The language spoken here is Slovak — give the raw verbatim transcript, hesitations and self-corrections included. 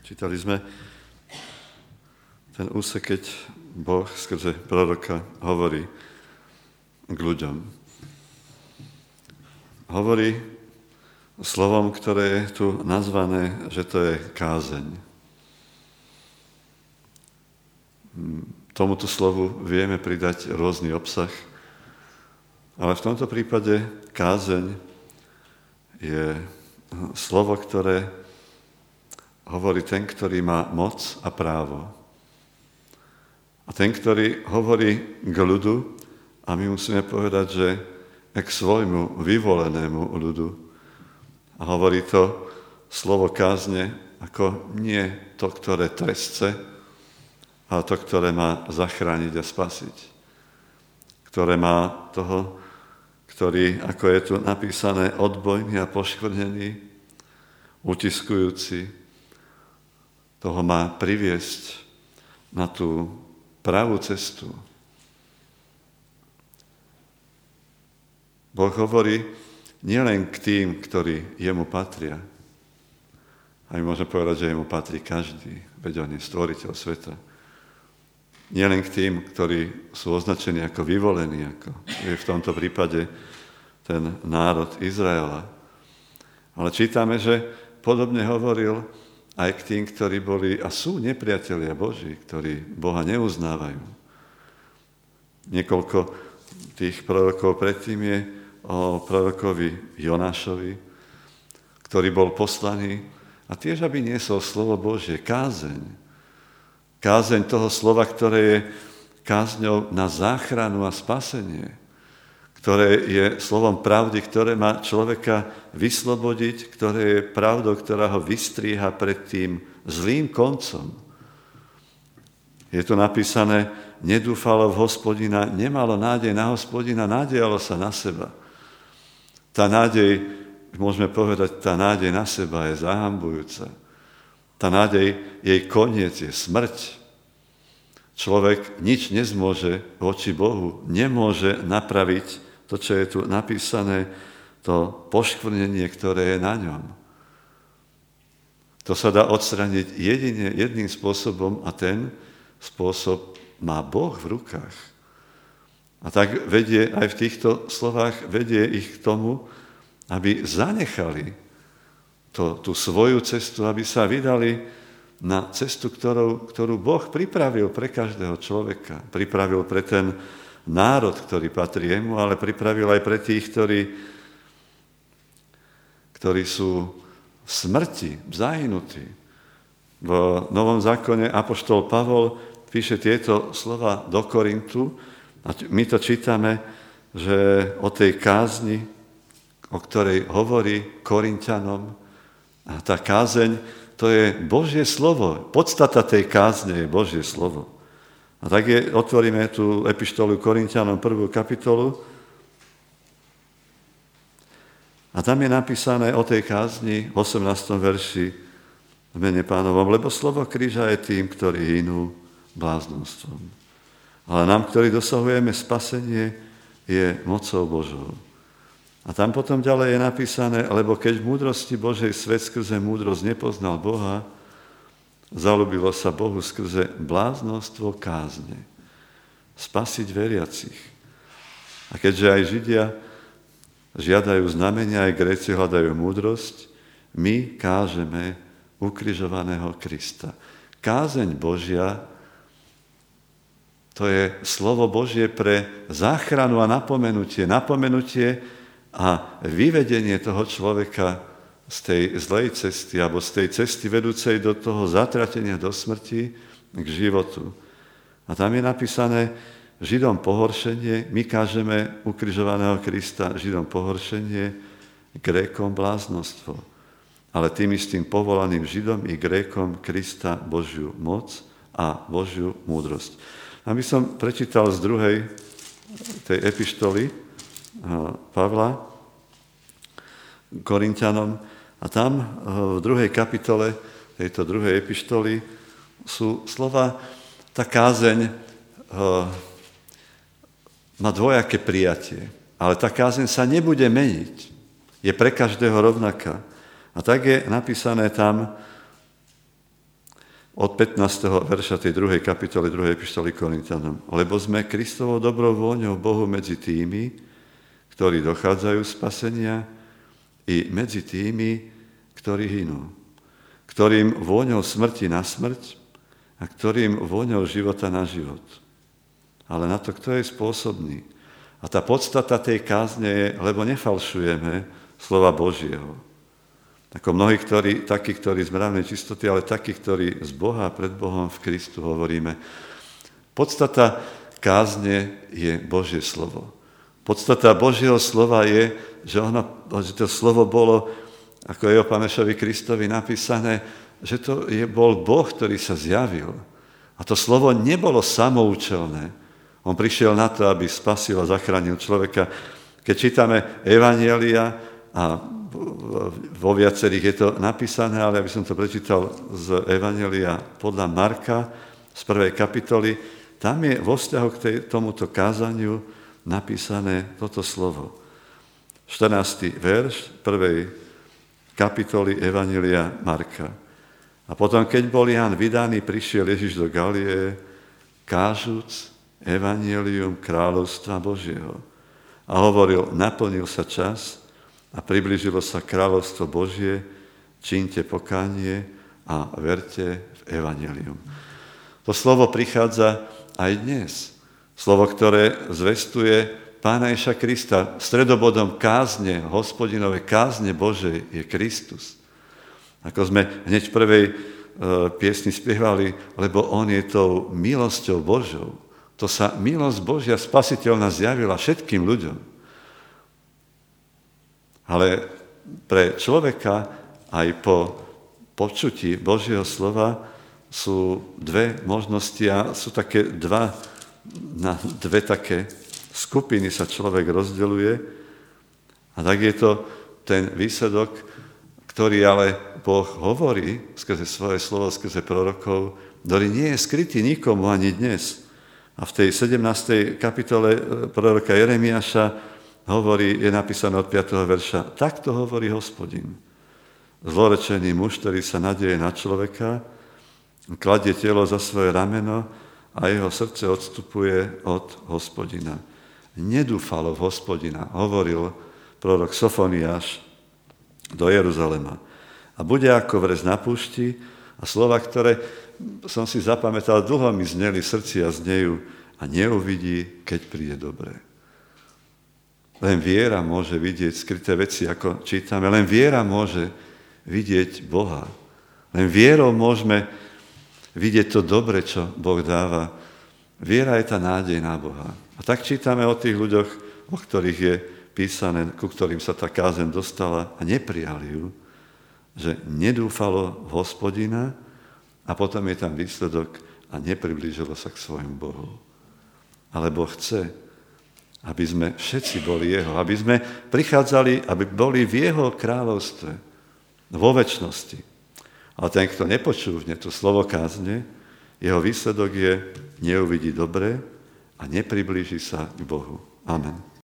Čítali sme ten úsek, keď Boh skrze proroka hovorí k ľuďom. Hovorí slovom, ktoré je tu nazvané, že to je kázeň. Tomuto slovu vieme pridať rôzny obsah, ale v tomto prípade kázeň je slovo, ktoré hovorí ten, ktorý má moc a právo. A ten, ktorý hovorí k ľudu, a my musíme povedať, že k svojmu vyvolenému ľudu. A hovorí to slovo kázne ako nie to, ktoré trestce, ale to, ktoré má zachrániť a spasiť. Ktoré má toho, ktorý, ako je tu napísané, odbojný a poškvrnený, utiskujúci, toho má priviesť na tú pravú cestu. Boh hovorí nielen k tým, ktorí jemu patria. A my môžeme povedať, že jemu patrí každý, veď on je stvoriteľ sveta. Nielen k tým, ktorí sú označení ako vyvolení, ako je v tomto prípade ten národ Izraela. Ale čítame, že podobne hovoril aj k tým, ktorí boli a sú nepriatelia Boží, ktorí Boha neuznávajú. Niekoľko tých prorokov predtým je o prorokovi Jonášovi, ktorý bol poslaný a tiež, aby niesol slovo Božie, kázeň. Kázeň toho slova, ktoré je kázňou na záchranu a spasenie, ktoré je slovom pravdy, ktoré má človeka vyslobodiť, ktoré je pravdou, ktorá ho vystríha pred tým zlým koncom. Je tu napísané, nedúfalo v Hospodina, nemalo nádej na Hospodina, nádejalo sa na seba. Tá nádej, môžeme povedať, tá nádej na seba je zahambujúca. Tá nádej, jej koniec je smrť. Človek nič nezmôže voči Bohu, nemôže napraviť to, čo je tu napísané, to poškvrnenie, ktoré je na ňom. To sa dá odstraniť jedine jedným spôsobom a ten spôsob má Boh v rukách. A tak vedie aj v týchto slovách, vedie ich k tomu, aby zanechali to, tú svoju cestu, aby sa vydali na cestu, ktorú, ktorú Boh pripravil pre každého človeka. Pripravil pre ten národ, ktorý patrí jemu, ale pripravil aj pre tých, ktorí, ktorí sú v smrti, zahynutí. V Novom zákone apoštol Pavol píše tieto slova do Korintu a my to čítame, že o tej kázni, o ktorej hovorí Korinťanom, a tá kázeň, to je Božie slovo. Podstata tej kázne je Božie slovo. A tak je, otvoríme tú epištolu Korinťanom prvú kapitolu a tam je napísané o tej kázni v osemnástom verši v mene Pánovom, lebo slovo kríža je tým, ktorí hynú bláznostvom. Ale nám, ktorí dosahujeme spasenie, je mocou Božou. A tam potom ďalej je napísané, lebo keď v múdrosti Božej svet skrze múdrosť nepoznal Boha, zalúbilo sa Bohu skrze bláznostvo kázne. Spasiť veriacich. A keďže aj Židia žiadajú znamenia, aj Gréci hľadajú múdrosť, my kážeme ukrižovaného Krista. Kázeň Božia, to je slovo Božie pre záchranu a napomenutie. Napomenutie a vyvedenie toho človeka z tej zlej cesty, alebo z tej cesty vedúcej do toho zatratenia do smrti k životu. A tam je napísané Židom pohoršenie, my kážeme ukrižovaného Krista, Židom pohoršenie, Grékom bláznostvo. Ale tým istým povolaným Židom i Grékom Krista Božiu moc a Božiu múdrosť. Aby som prečítal z druhej tej epištoly Pavla Korinťanom, a tam v druhej kapitole tejto druhej epištoly sú slova, tá kázeň má dvojaké prijatie, ale tá kázeň sa nebude meniť. Je pre každého rovnaká. A tak je napísané tam od pätnásteho verša tej druhej kapitoly druhej epištoly Korinťanom. Lebo sme Kristovou dobrou vôňou Bohu medzi tými, ktorí dochádzajú spasenia, i medzi tými, ktorí hynú, ktorým vôňou smrti na smrť a ktorým vôňou života na život. Ale na to, kto je spôsobný. A tá podstata tej kázne je, lebo nefalšujeme slova Božieho. Ako mnohí, ktorí, takí, ktorí z mravnej čistoty, ale takí, ktorí z Boha pred Bohom v Kristu hovoríme. Podstata kázne je Božie slovo. Podstata Božieho slova je, že, ono, že to slovo bolo, ako je o Pánovi Kristovi napísané, že to je, bol Boh, ktorý sa zjavil. A to slovo nebolo samoučelné. On prišiel na to, aby spasil a zachránil človeka. Keď čítame Evanjelia, a vo viacerých je to napísané, ale aby som to prečítal z Evanjelia podľa Marka, z prvej kapitoly, tam je vo vzťahu k tej, tomuto kázaniu napísané toto slovo. štrnásty verš prvej kapitoly Evanjelia Marka. A potom, keď bol Ján vydaný, prišiel Ježiš do Galie, kážuc Evanjelium kráľovstva Božieho. A hovoril, naplnil sa čas a priblížilo sa kráľovstvo Božie, čínte pokánie a verte v Evanjelium. To slovo prichádza aj dnes. Slovo, ktoré zvestuje Pána Ježiša Krista. Stredobodom kázne, hospodinovej kázne Božej je Kristus. Ako sme hneď v prvej e, piesni spievali, lebo on je tou milosťou Božou. To sa milosť Božia spasiteľná zjavila všetkým ľuďom. Ale pre človeka aj po počutí Božieho slova sú dve možnosti a sú také dva, na dve také skupiny sa človek rozdeľuje. A tak je to ten výsledok, ktorý ale Boh hovorí skrze svoje slovo, skrze prorokov, ktorý nie je skrytý nikomu ani dnes. A v tej sedemnástej kapitole proroka Jeremiáša hovorí, je napísané od piateho verša, takto hovorí Hospodin. Zlorečený muž, ktorý sa nadeje na človeka, kladie telo za svoje rameno a jeho srdce odstupuje od Hospodina. Nedúfalo v Hospodina, hovoril prorok Sofoniáš do Jeruzalema. A bude ako vrez na púšti a slova, ktoré som si zapamätal, dlho mi zneli v srdci a znejú a neuvidí, keď príde dobré. Len viera môže vidieť skryté veci, ako čítame. Len viera môže vidieť Boha. Len vierou môžeme vidieť to dobre, čo Boh dáva. Viera je tá nádej na Boha. A tak čítame o tých ľuďoch, o ktorých je písané, ku ktorým sa tá kázeň dostala a neprijali ju, že nedúfalo v Hospodina a potom je tam výsledok a nepriblížilo sa k svojmu Bohu. Ale Boh chce, aby sme všetci boli jeho, aby sme prichádzali, aby boli v jeho kráľovstve, vo večnosti. Ale ten, kto nepočúvne to slovo kázne, jeho výsledok je neuvidí dobre a nepriblíži sa k Bohu. Amen.